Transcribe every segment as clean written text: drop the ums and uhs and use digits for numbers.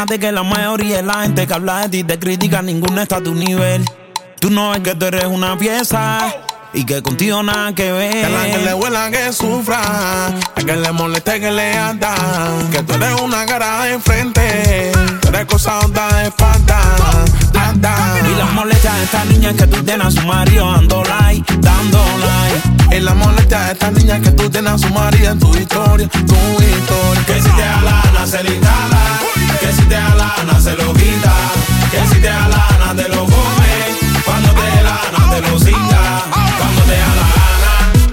Fíjate que la mayoría de la gente que habla de ti te critica, ninguna está a tu nivel. Tú no ves que tú eres una pieza y que contigo nada que ver. Que a la que le huela que sufra, a que le moleste que le anda. Que tú eres una cara de frente, tú eres cosa onda de espalda. Y las molestias de esta niña que tú tienes a su marido dando like. Y las molestias de esta niña que tú tienes a su marido en tu historia. Que si te alana se le instala, que si te alana se lo quita, que si te alana te lo come, cuando te alana te lo cinga, cuando te alana,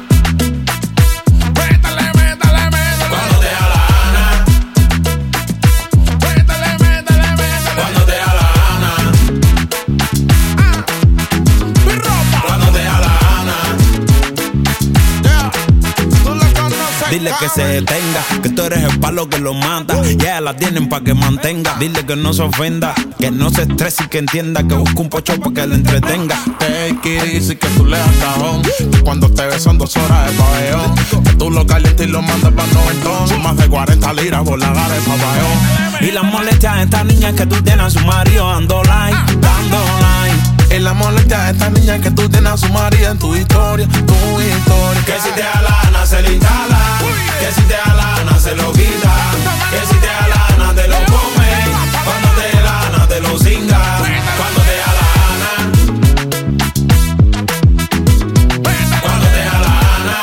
métale, cuando te alana, métale, cuando te alana, mi ropa, cuando te alana. yeah, tú la conoces. Dile que se detenga, que tú eres el palo que lo mata. Ya la tienen pa' que mantenga. Dile que no se ofenda, que no se estrese y que entienda que busca un pocho pa' que le entretenga. Take it easy, que tú le das cajón. Que cuando te ves son 2 horas de pabellón. Que tú lo calientes y lo mandas pa' noventón. Son más de 40 liras por la gara de papayón. Y las molestias de esta niña que tú tienes a su marido dando like. Y la molestia de esta niña que tú tienes a su marido en tu historia. Que si te alana se le instala, que si te alana se lo quita, que si te alana te lo come, cuando te alana te lo cinga, cuando te alana, cuando te alana,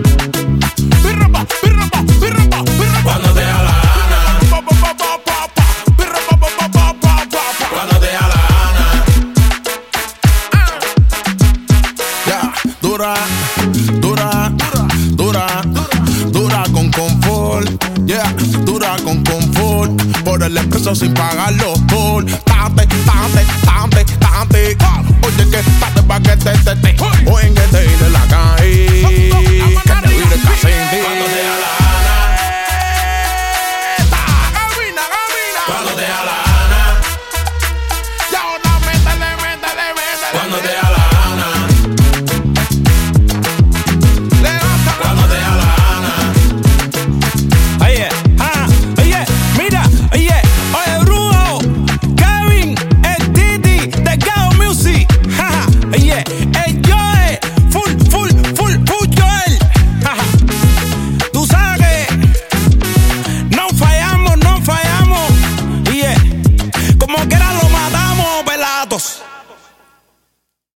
cuando te alana, cuando te alana. Yeah, dura con confort. Yeah, dura con confort. Por el expreso sin pagar los toll. Tate. Oye, que tate pa' que te. O en que te ir de la calle. Que te vire casi en ti. Cuando te alana, Camina. cuando te alana, Y ahora métele. cuando te alana, Levanta. cuando te alana. Oye, mira, oye, Bruno, Kevin, el Titi, de Gao Music, oye,